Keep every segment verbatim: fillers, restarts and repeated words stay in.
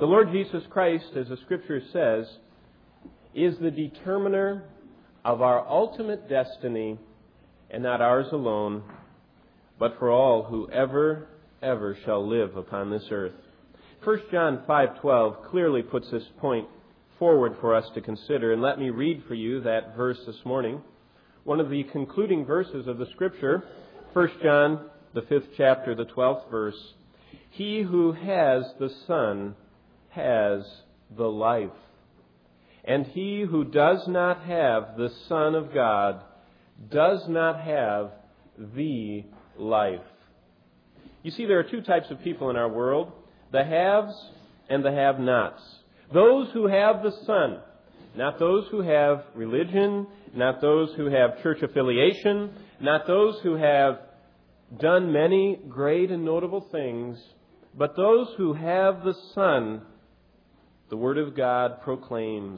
The Lord Jesus Christ, as the Scripture says, is the determiner of our ultimate destiny, and not ours alone, but for all who ever, ever shall live upon this earth. First John five twelve clearly puts this point forward for us to consider, and let me read for you that verse this morning. One of the concluding verses of the Scripture, First John, the fifth chapter, the twelfth verse. He who has the Son has the life. And he who does not have the Son of God does not have the life. You see, there are two types of people in our world, the haves and the have-nots. Those who have the Son, not those who have religion, not those who have church affiliation, not those who have done many great and notable things, but those who have the Son, the Word of God proclaims,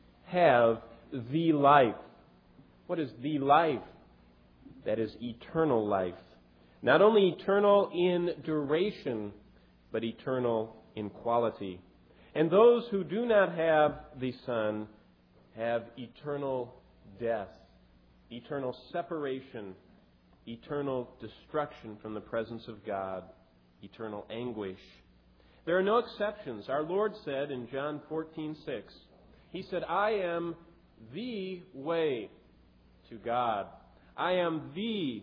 have the life. What is the life? That is eternal life. Not only eternal in duration, but eternal in quality. And those who do not have the Son have eternal death, eternal separation, eternal destruction from the presence of God, eternal anguish. There are no exceptions. Our Lord said in John fourteen six, He said, I am the way to God. I am the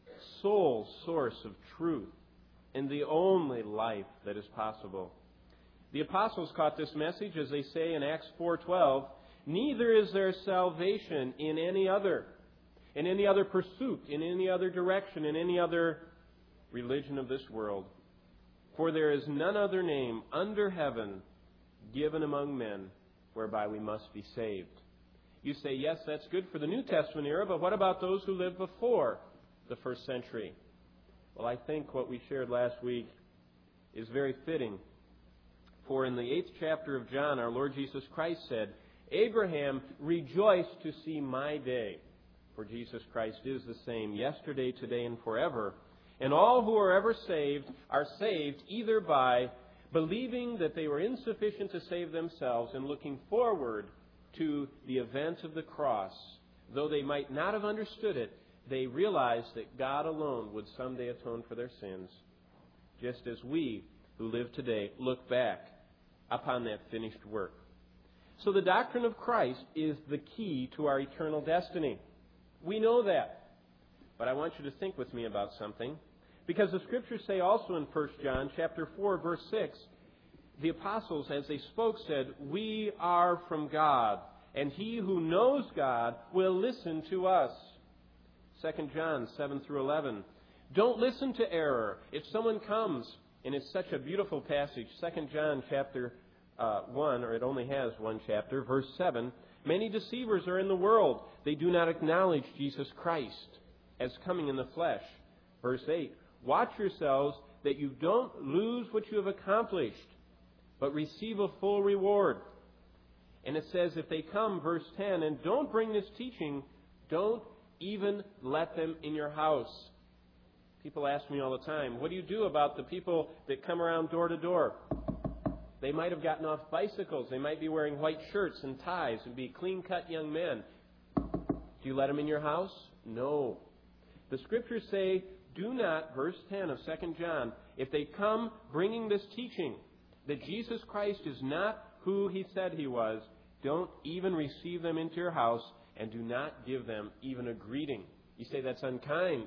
sole source of truth and the only life that is possible. The apostles caught this message as they say in Acts four twelve, neither is there salvation in any other, in any other pursuit, in any other direction, in any other religion of this world. For there is none other name under heaven given among men whereby we must be saved. You say, yes, that's good for the New Testament era, but what about those who lived before the first century? Well, I think what we shared last week is very fitting. For in the eighth chapter of John, our Lord Jesus Christ said, Abraham rejoiced to see my day. For Jesus Christ is the same yesterday, today, and forever. And all who are ever saved are saved either by believing that they were insufficient to save themselves and looking forward to the event of the cross. Though they might not have understood it, they realized that God alone would someday atone for their sins. Just as we who live today look back upon that finished work. So the doctrine of Christ is the key to our eternal destiny. We know that. But I want you to think with me about something. Because the Scriptures say also in First John chapter four, verse six, the apostles, as they spoke, said, we are from God, and he who knows God will listen to us. Second John seven through eleven. Don't listen to error. If someone comes, and it's such a beautiful passage, Second John chapter uh, one, or it only has one chapter, verse seven, many deceivers are in the world. They do not acknowledge Jesus Christ as coming in the flesh. Verse eight, watch yourselves that you don't lose what you have accomplished, but receive a full reward. And it says, if they come, verse ten, and don't bring this teaching, don't even let them in your house. People ask me all the time, what do you do about the people that come around door to door? They might have gotten off bicycles. They might be wearing white shirts and ties and be clean-cut young men. Do you let them in your house? No. The Scriptures say, do not, verse ten of Second John, if they come bringing this teaching that Jesus Christ is not who he said he was, don't even receive them into your house and do not give them even a greeting. You say that's unkind.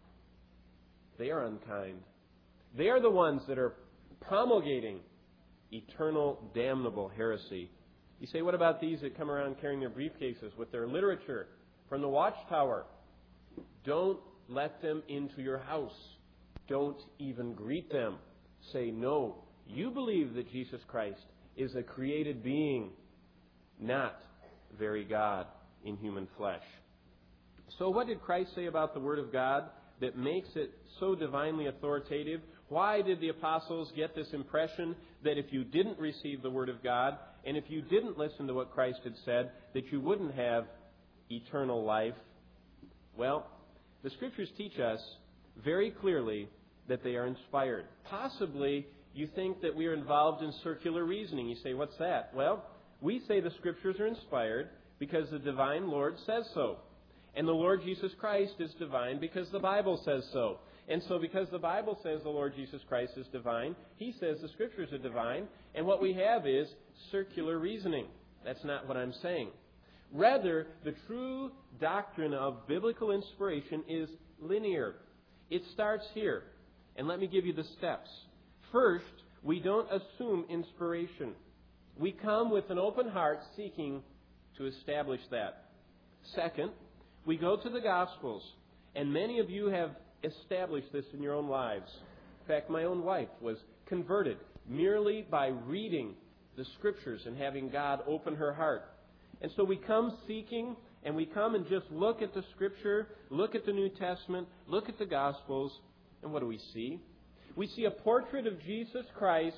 They are unkind. They are the ones that are promulgating eternal damnable heresy. You say, what about these that come around carrying their briefcases with their literature from the watchtower? Don't let them into your house. Don't even greet them. Say, no, you believe that Jesus Christ is a created being, not very God in human flesh. So what did Christ say about the Word of God that makes it so divinely authoritative? Why did the apostles get this impression that if you didn't receive the Word of God, and if you didn't listen to what Christ had said, that you wouldn't have eternal life? Well, the Scriptures teach us very clearly that they are inspired. Possibly you think that we are involved in circular reasoning. You say, what's that? Well, we say the Scriptures are inspired because the divine Lord says so. And the Lord Jesus Christ is divine because the Bible says so. And so because the Bible says the Lord Jesus Christ is divine, He says the Scriptures are divine, and what we have is circular reasoning. That's not what I'm saying. Rather, the true doctrine of biblical inspiration is linear. It starts here. And let me give you the steps. First, we don't assume inspiration. We come with an open heart seeking to establish that. Second, we go to the Gospels, and many of you have established this in your own lives. In fact, my own wife was converted merely by reading the Scriptures and having God open her heart. And so we come seeking, and we come and just look at the Scripture, look at the New Testament, look at the Gospels, and what do we see? We see a portrait of Jesus Christ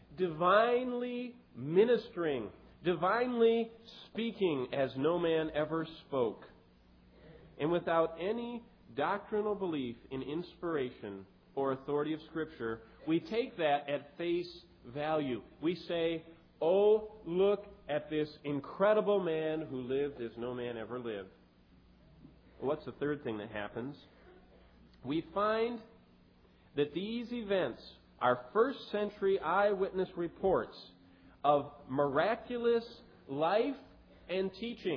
divinely ministering, divinely speaking as no man ever spoke. And without any doctrinal belief in inspiration or authority of Scripture, we take that at face value. We say, oh, look at this incredible man who lived as no man ever lived. Well, what's the third thing that happens? We find that these events are first century eyewitness reports of miraculous life and teaching.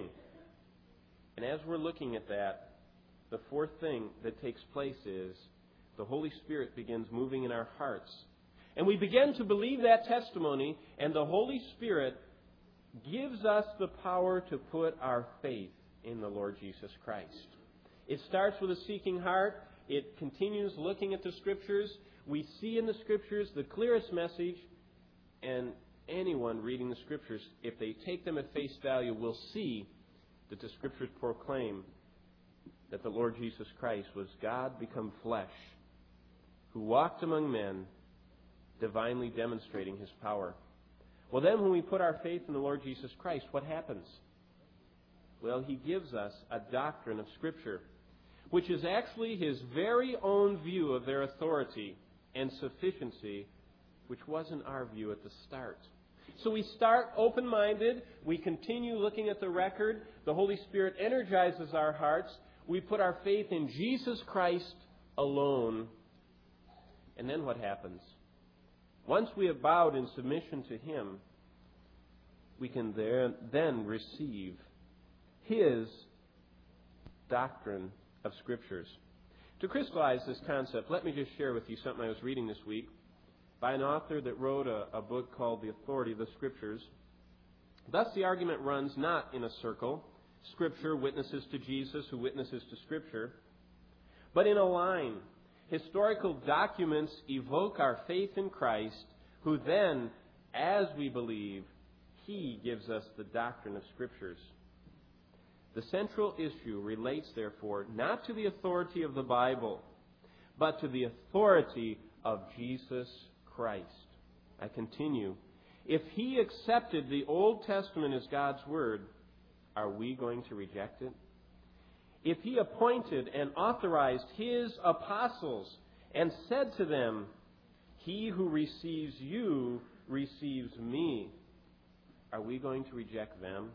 And as we're looking at that, the fourth thing that takes place is the Holy Spirit begins moving in our hearts. And we begin to believe that testimony, and the Holy Spirit gives us the power to put our faith in the Lord Jesus Christ. It starts with a seeking heart. It continues looking at the Scriptures. We see in the Scriptures the clearest message, and anyone reading the Scriptures, if they take them at face value, will see that the Scriptures proclaim that the Lord Jesus Christ was God become flesh, who walked among men, divinely demonstrating His power. Well, then when we put our faith in the Lord Jesus Christ, what happens? Well, He gives us a doctrine of Scripture, which is actually His very own view of their authority and sufficiency, which wasn't our view at the start. So we start open-minded. We continue looking at the record. The Holy Spirit energizes our hearts. We put our faith in Jesus Christ alone. And then what happens? Once we have bowed in submission to Him, we can there, then receive His doctrine of Scriptures. To crystallize this concept, let me just share with you something I was reading this week by an author that wrote a, a book called The Authority of the Scriptures. Thus the argument runs not in a circle, Scripture witnesses to Jesus who witnesses to Scripture, but in a line. Historical documents evoke our faith in Christ, who then, as we believe, He gives us the doctrine of Scriptures. The central issue relates, therefore, not to the authority of the Bible, but to the authority of Jesus Christ. I continue. If He accepted the Old Testament as God's Word, are we going to reject it? If He appointed and authorized His apostles and said to them, He who receives you receives me, are we going to reject them?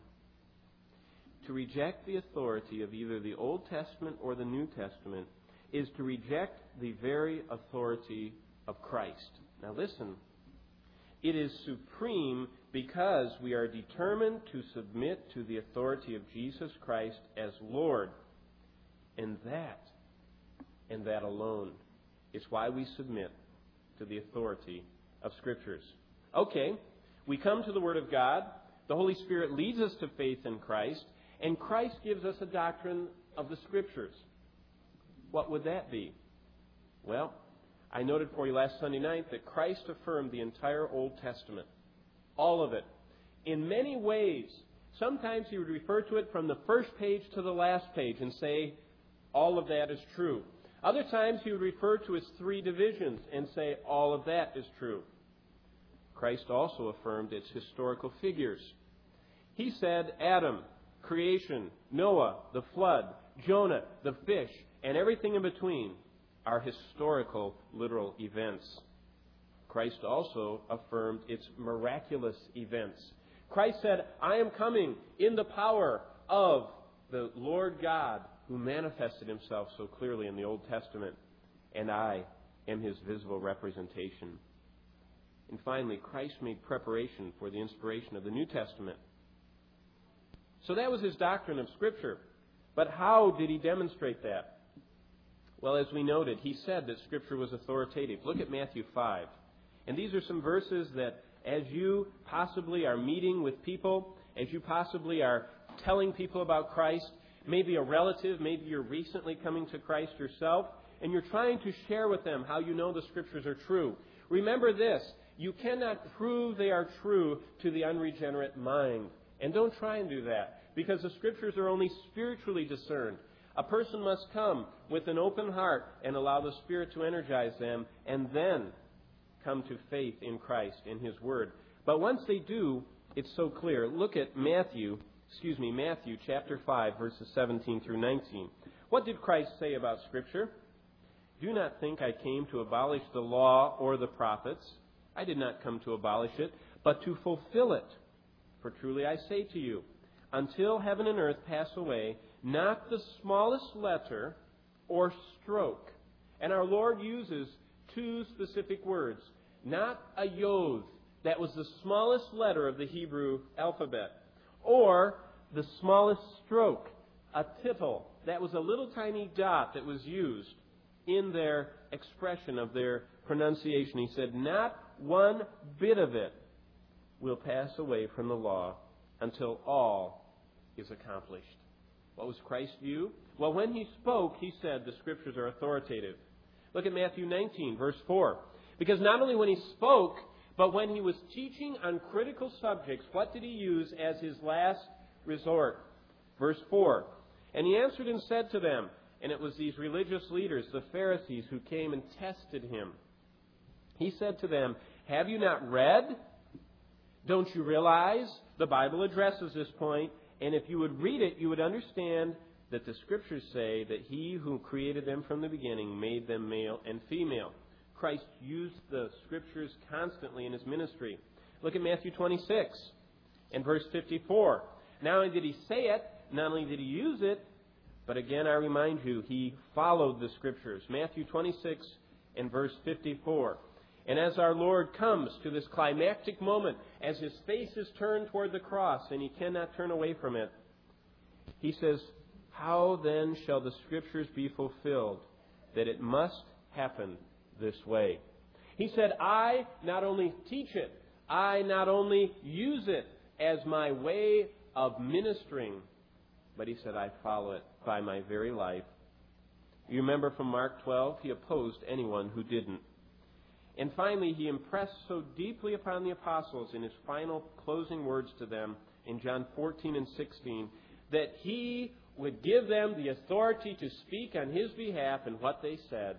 To reject the authority of either the Old Testament or the New Testament is to reject the very authority of Christ. Now listen, it is supreme because we are determined to submit to the authority of Jesus Christ as Lord. And that, and that alone, is why we submit to the authority of Scriptures. Okay, we come to the Word of God. The Holy Spirit leads us to faith in Christ. And Christ gives us a doctrine of the Scriptures. What would that be? Well, I noted for you last Sunday night that Christ affirmed the entire Old Testament. All of it. In many ways. Sometimes He would refer to it from the first page to the last page and say, all of that is true. Other times He would refer to its three divisions and say, all of that is true. Christ also affirmed its historical figures. He said Adam, creation, Noah, the flood, Jonah, the fish, and everything in between are historical, literal events. Christ also affirmed its miraculous events. Christ said, I am coming in the power of the Lord God who manifested himself so clearly in the Old Testament, and I am his visible representation. And finally, Christ made preparation for the inspiration of the New Testament. So that was his doctrine of Scripture. But how did he demonstrate that? Well, as we noted, he said that Scripture was authoritative. Look at Matthew five. And these are some verses that as you possibly are meeting with people, as you possibly are telling people about Christ, maybe a relative, maybe you're recently coming to Christ yourself, and you're trying to share with them how you know the Scriptures are true. Remember this, you cannot prove they are true to the unregenerate mind. And don't try and do that, because the Scriptures are only spiritually discerned. A person must come with an open heart and allow the Spirit to energize them, and then come to faith in Christ, in His Word. But once they do, it's so clear. Look at Matthew, excuse me, Matthew chapter five, verses seventeen through nineteen. What did Christ say about Scripture? Do not think I came to abolish the law or the prophets. I did not come to abolish it, but to fulfill it. For truly I say to you, until heaven and earth pass away, not the smallest letter or stroke. And our Lord uses two specific words. Not a yod, that was the smallest letter of the Hebrew alphabet. Or the smallest stroke, a tittle, that was a little tiny dot that was used in their expression of their pronunciation. He said, not one bit of it will pass away from the law until all is accomplished. What was Christ's view? Well, when he spoke, he said the Scriptures are authoritative. Look at Matthew nineteen, verse four. Because not only when he spoke, but when he was teaching on critical subjects, what did he use as his last resort? Verse four. And he answered and said to them, and it was these religious leaders, the Pharisees, who came and tested him. He said to them, have you not read? Don't you realize? The Bible addresses this point, and if you would read it, you would understand that the Scriptures say that He who created them from the beginning made them male and female. Christ used the Scriptures constantly in His ministry. Look at Matthew twenty-six and verse fifty-four. Not only did He say it, not only did He use it, but again, I remind you, He followed the Scriptures. Matthew twenty-six and verse fifty-four. And as our Lord comes to this climactic moment, as His face is turned toward the cross and He cannot turn away from it, He says, how then shall the Scriptures be fulfilled, that it must happen this way? He said, I not only teach it, I not only use it as my way of ministering, but He said, I follow it by my very life. You remember from Mark twelve, He opposed anyone who didn't. And finally, He impressed so deeply upon the apostles in His final closing words to them in John fourteen and sixteen that He would give them the authority to speak on His behalf in what they said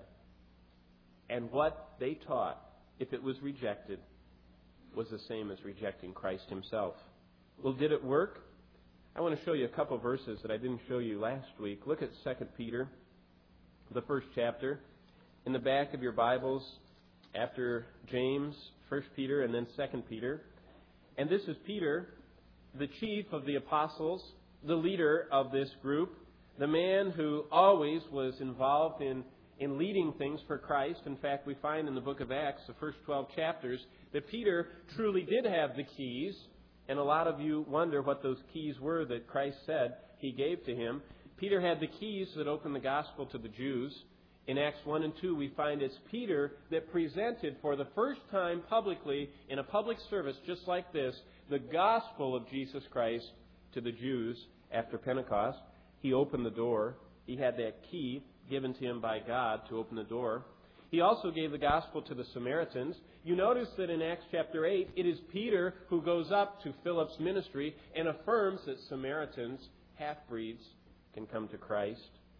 and what they taught, if it was rejected, was the same as rejecting Christ Himself. Well, did it work? I want to show you a couple verses that I didn't show you last week. Look at Second Peter, the first chapter. In the back of your Bibles, after James, First Peter, and then Second Peter. And this is Peter, the chief of the apostles, the leader of this group, the man who always was involved in, in leading things for Christ. In fact, we find in the book of Acts, the first twelve chapters, that Peter truly did have the keys. And a lot of you wonder what those keys were that Christ said He gave to him. Peter had the keys that opened the gospel to the Jews. In Acts one and two, we find it's Peter that presented for the first time publicly, in a public service just like this, the gospel of Jesus Christ to the Jews after Pentecost. He opened the door. He had that key given to him by God to open the door. He also gave the gospel to the Samaritans. You notice that in Acts chapter eight, it is Peter who goes up to Philip's ministry and affirms that Samaritans, half-breeds, can come to Christ.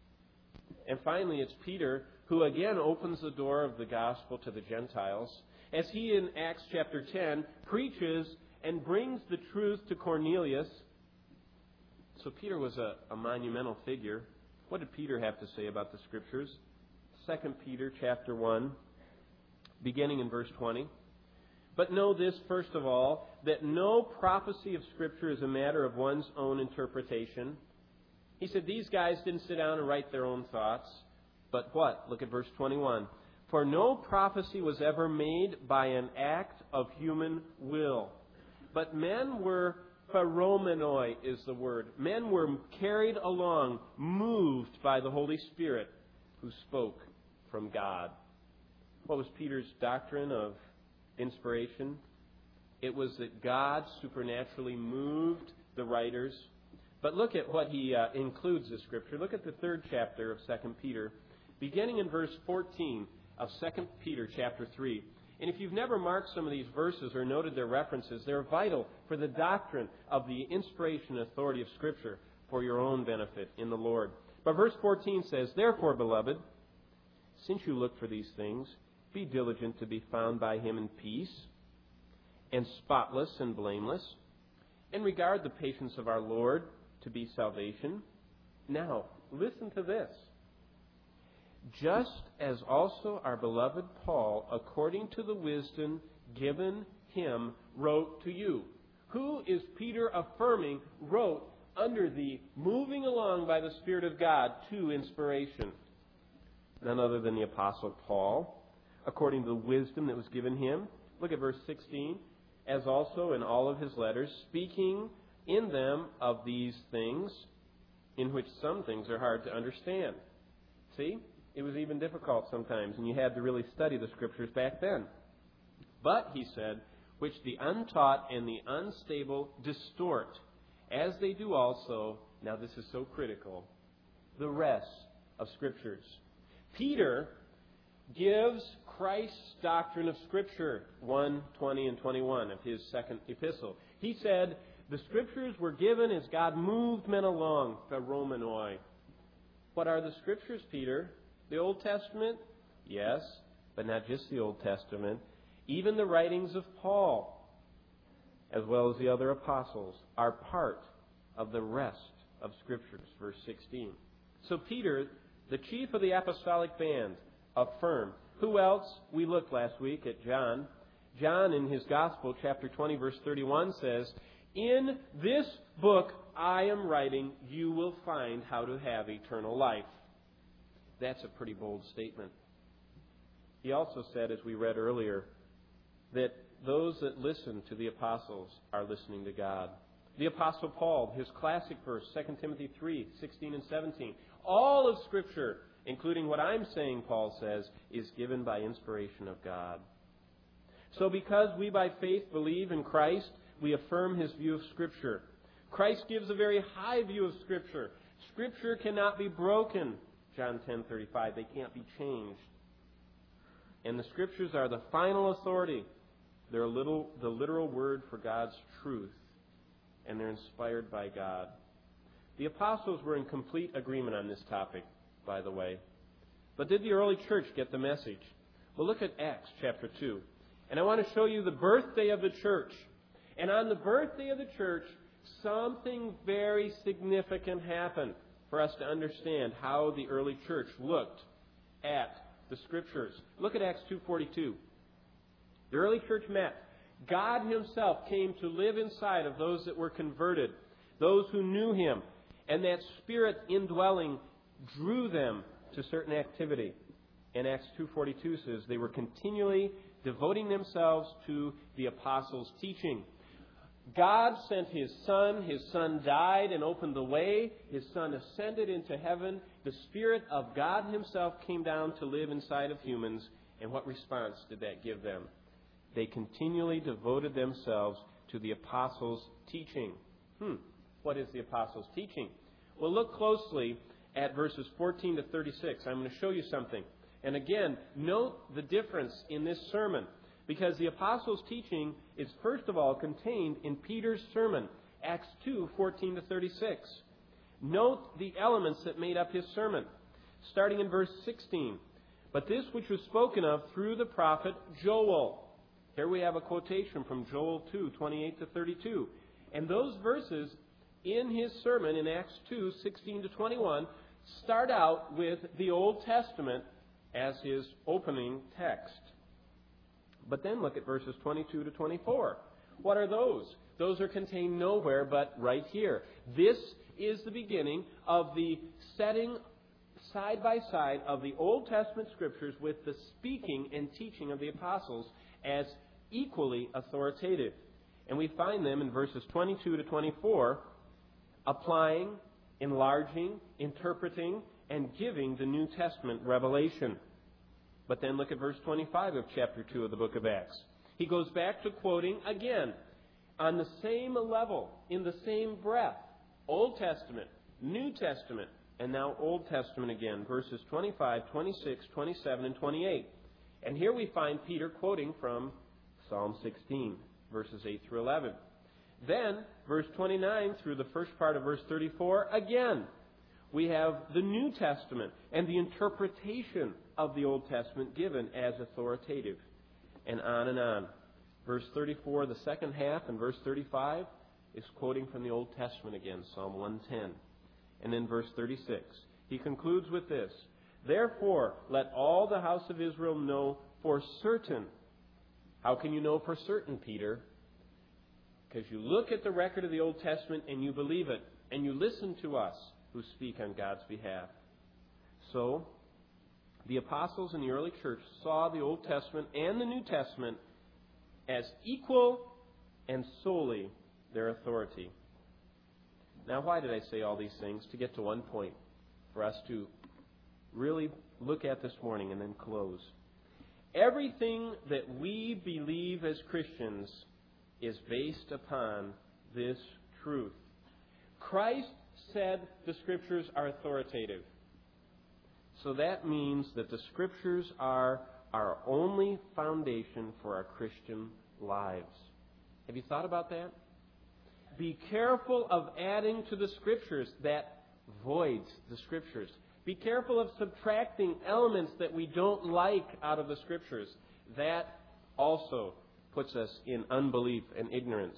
And finally, it's Peter who again opens the door of the gospel to the Gentiles as he in Acts chapter ten preaches and brings the truth to Cornelius. So Peter was a, a monumental figure. What did Peter have to say about the Scriptures? Second Peter chapter one, beginning in verse twenty. But know this, first of all, that no prophecy of Scripture is a matter of one's own interpretation. He said these guys didn't sit down and write their own thoughts. But what? Look at verse twenty-one. For no prophecy was ever made by an act of human will. But men were, pharomenoi is the word, men were carried along, moved by the Holy Spirit who spoke from God. What was Peter's doctrine of inspiration? It was that God supernaturally moved the writers. But look at what he uh, includes in Scripture. Look at the third chapter of Second Peter, beginning in verse fourteen of Second Peter chapter three. And if you've never marked some of these verses or noted their references, they're vital for the doctrine of the inspiration and authority of Scripture for your own benefit in the Lord. But verse fourteen says, Therefore, beloved, since you look for these things, be diligent to be found by Him in peace, and spotless and blameless, and regard the patience of our Lord to be salvation. Now, listen to this. Just as also our beloved Paul, according to the wisdom given him, wrote to you. Who is Peter affirming wrote under the moving along by the Spirit of God to inspiration? None other than the Apostle Paul, according to the wisdom that was given him. Look at verse sixteen. As also in all of his letters, speaking in them of these things, in which some things are hard to understand. See? It was even difficult sometimes, and you had to really study the Scriptures back then. But, he said, which the untaught and the unstable distort, as they do also, now this is so critical, the rest of Scriptures. Peter gives Christ's doctrine of Scripture, one, twenty, and twenty-one of his second epistle. He said, the Scriptures were given as God moved men along, pharomenoi. What are the Scriptures, Peter? The Old Testament? Yes, but not just the Old Testament. Even the writings of Paul, as well as the other apostles, are part of the rest of Scriptures. Verse sixteen. So Peter, the chief of the apostolic band, affirmed. Who else? We looked last week at John. John, in his Gospel, chapter twenty, verse thirty-one, says, In this book I am writing, you will find how to have eternal life. That's a pretty bold statement. He also said, as we read earlier, that those that listen to the apostles are listening to God. The Apostle Paul, his classic verse, Second Timothy three, sixteen and seventeen. All of Scripture, including what I'm saying, Paul says, is given by inspiration of God. So because we by faith believe in Christ, we affirm His view of Scripture. Christ gives a very high view of Scripture. Scripture cannot be broken. John ten thirty-five, they can't be changed. And the Scriptures are the final authority. They're a little, the literal word for God's truth. And they're inspired by God. The apostles were in complete agreement on this topic, by the way. But did the early church get the message? Well, look at Acts chapter two. And I want to show you the birthday of the church. And on the birthday of the church, something very significant happened for us to understand how the early church looked at the Scriptures. Look at Acts two forty-two. The early church met. God Himself came to live inside of those that were converted, those who knew Him. And that Spirit indwelling drew them to certain activity. And Acts two forty-two says they were continually devoting themselves to the apostles' teaching. God sent His Son. His Son died and opened the way. His Son ascended into heaven. The Spirit of God Himself came down to live inside of humans. And what response did that give them? They continually devoted themselves to the apostles' teaching. Hmm. What is the apostles' teaching? Well, look closely at verses fourteen to thirty-six. I'm going to show you something. And again, note the difference in this sermon. Because the apostles' teaching is first of all contained in Peter's sermon, Acts two fourteen to thirty-six. Note the elements that made up his sermon. Starting in verse sixteen. But this which was spoken of through the prophet Joel. Here we have a quotation from Joel two twenty-eight to thirty-two. And those verses in his sermon in Acts two sixteen to twenty-one start out with the Old Testament as his opening text. But then look at verses twenty-two to twenty-four. What are those? Those are contained nowhere but right here. This is the beginning of the setting side by side of the Old Testament Scriptures with the speaking and teaching of the apostles as equally authoritative. And we find them in verses twenty-two to twenty-four applying, enlarging, interpreting, and giving the New Testament revelation. But then look at verse twenty-five of chapter two of the book of Acts. He goes back to quoting again on the same level, in the same breath, Old Testament, New Testament, and now Old Testament again, verses twenty-five, twenty-six, twenty-seven, and twenty-eight. And here we find Peter quoting from Psalm sixteen, verses eight through eleven. Then, verse twenty-nine through the first part of verse thirty-four, again, we have the New Testament and the interpretation of the Old Testament given as authoritative, and on and on. Verse thirty-four, the second half, and verse thirty-five is quoting from the Old Testament again, Psalm one ten. And then verse thirty-six, he concludes with this: Therefore, let all the house of Israel know for certain. How can you know for certain, Peter? Because you look at the record of the Old Testament and you believe it, and you listen to us who speak on God's behalf. So, the apostles in the early church saw the Old Testament and the New Testament as equal and solely their authority. Now, why did I say all these things? To get to one point for us to really look at this morning and then close. Everything that we believe as Christians is based upon this truth. Christ said the Scriptures are authoritative. So that means that the Scriptures are our only foundation for our Christian lives. Have you thought about that? Be careful of adding to the Scriptures that voids the Scriptures. Be careful of subtracting elements that we don't like out of the Scriptures. That also puts us in unbelief and ignorance.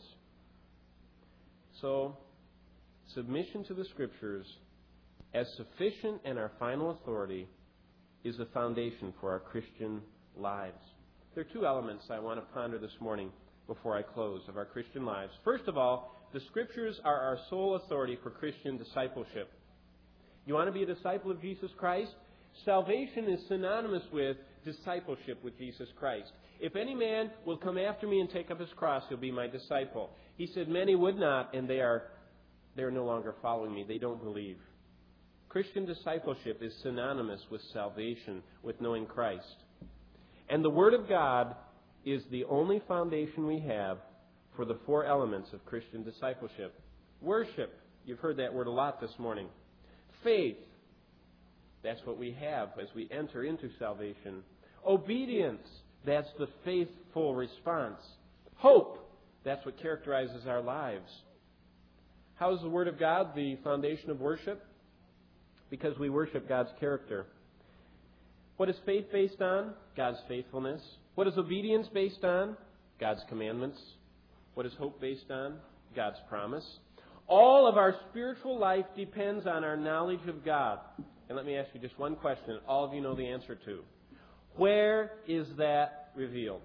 So, submission to the Scriptures as sufficient and our final authority is the foundation for our Christian lives. There are two elements I want to ponder this morning before I close of our Christian lives. First of all, the Scriptures are our sole authority for Christian discipleship. You want to be a disciple of Jesus Christ? Salvation is synonymous with discipleship with Jesus Christ. If any man will come after me and take up his cross, he'll be my disciple. He said, many would not, and they are they are no longer following me. They don't believe. Christian discipleship is synonymous with salvation, with knowing Christ. And the Word of God is the only foundation we have for the four elements of Christian discipleship. Worship. You've heard that word a lot this morning. Faith. That's what we have as we enter into salvation. Obedience. That's the faithful response. Hope. That's what characterizes our lives. How is the Word of God the foundation of worship? Because we worship God's character. What is faith based on? God's faithfulness. What is obedience based on? God's commandments. What is hope based on? God's promise. All of our spiritual life depends on our knowledge of God. And let me ask you just one question all of you know the answer to. Where is that revealed?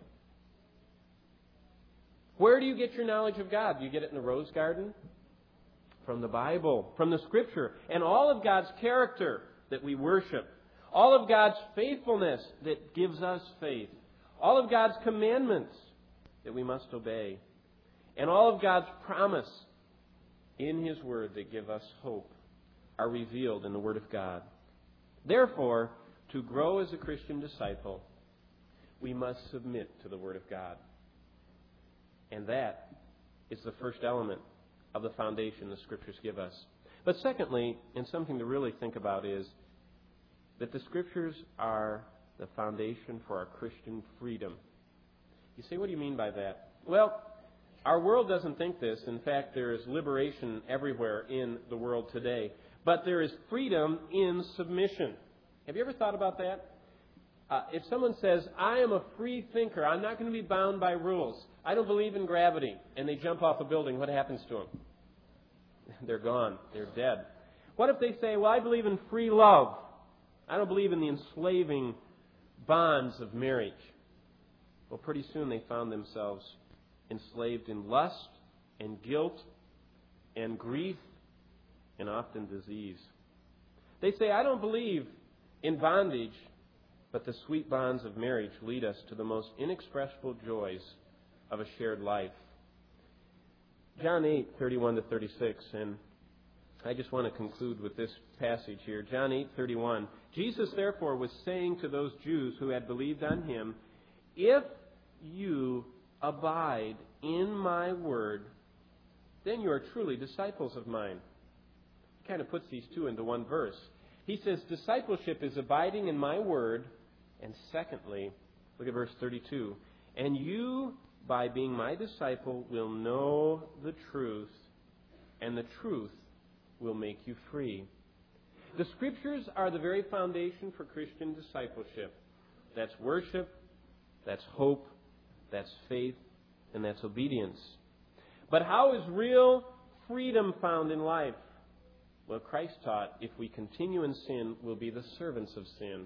Where do you get your knowledge of God? Do you get it in the rose garden? From the Bible, from the Scripture, and all of God's character that we worship. All of God's faithfulness that gives us faith. All of God's commandments that we must obey. And all of God's promise in His Word that give us hope are revealed in the Word of God. Therefore, to grow as a Christian disciple, we must submit to the Word of God. And that is the first element of the foundation the Scriptures give us. But secondly, and something to really think about, is that the Scriptures are the foundation for our Christian freedom. You say, what do you mean by that? Well, our world doesn't think this. In fact, there is liberation everywhere in the world today. But there is freedom in submission. Have you ever thought about that? Uh, if someone says, I am a free thinker, I'm not going to be bound by rules, I don't believe in gravity, and they jump off a building, what happens to them? They're gone. They're dead. What if they say, well, I believe in free love. I don't believe in the enslaving bonds of marriage. Well, pretty soon they found themselves enslaved in lust and guilt and grief and often disease. They say, I don't believe in bondage, but the sweet bonds of marriage lead us to the most inexpressible joys of a shared life. John eight, thirty-one to thirty-six, and I just want to conclude with this passage here. John eight, thirty-one. Jesus, therefore, was saying to those Jews who had believed on him, if you abide in my word, then you are truly disciples of mine. He kind of puts these two into one verse. He says discipleship is abiding in my word, and secondly, look at verse thirty-two, and you, by being my disciple, will know the truth, and the truth will make you free. The Scriptures are the very foundation for Christian discipleship. That's worship, that's hope, that's faith, and that's obedience. But how is real freedom found in life? Well, Christ taught if we continue in sin, we'll be the servants of sin.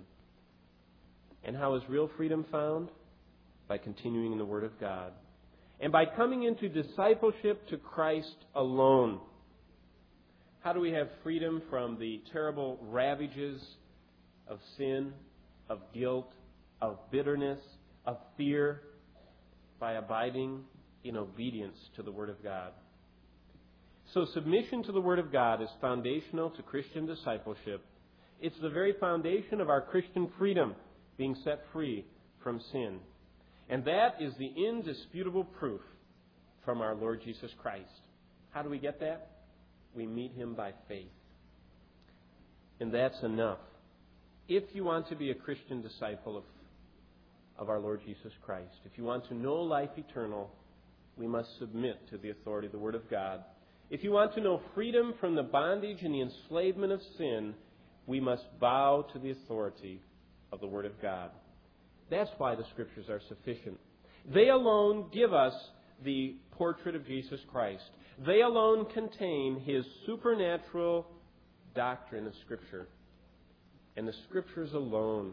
And how is real freedom found? By continuing in the Word of God. And by coming into discipleship to Christ alone. How do we have freedom from the terrible ravages of sin, of guilt, of bitterness, of fear? By abiding in obedience to the Word of God. So submission to the Word of God is foundational to Christian discipleship. It's the very foundation of our Christian freedom, being set free from sin. And that is the indisputable proof from our Lord Jesus Christ. How do we get that? We meet Him by faith. And that's enough. If you want to be a Christian disciple of, of our Lord Jesus Christ, if you want to know life eternal, we must submit to the authority of the Word of God. If you want to know freedom from the bondage and the enslavement of sin, we must bow to the authority of the Word of God. That's why the Scriptures are sufficient. They alone give us the portrait of Jesus Christ. They alone contain His supernatural doctrine of Scripture. And the Scriptures alone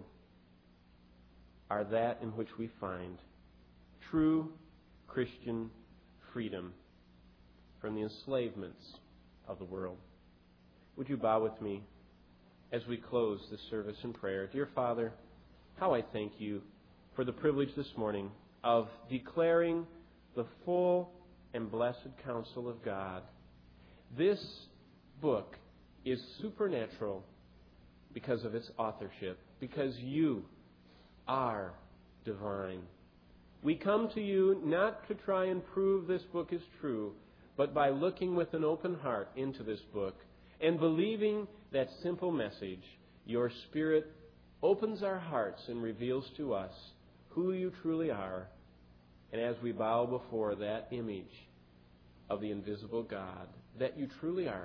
are that in which we find true Christian freedom from the enslavements of the world. Would you bow with me as we close this service in prayer? Dear Father, how I thank you for the privilege this morning of declaring the full and blessed counsel of God. This book is supernatural because of its authorship, because you are divine. We come to you not to try and prove this book is true, but by looking with an open heart into this book and believing that simple message. Your Spirit opens our hearts and reveals to us who you truly are. And as we bow before that image of the invisible God that you truly are,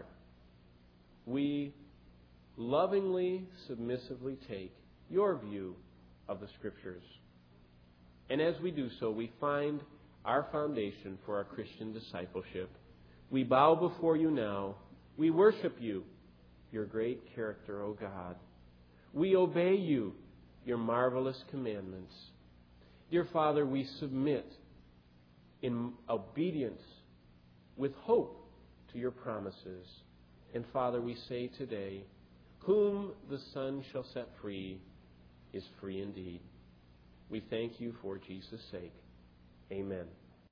we lovingly, submissively take your view of the Scriptures. And as we do so, we find our foundation for our Christian discipleship. We bow before you now. We worship you, your great character, O God. We obey you, your marvelous commandments. Dear Father, we submit in obedience with hope to your promises. And Father, we say today, whom the Son shall set free is free indeed. We thank you for Jesus' sake. Amen.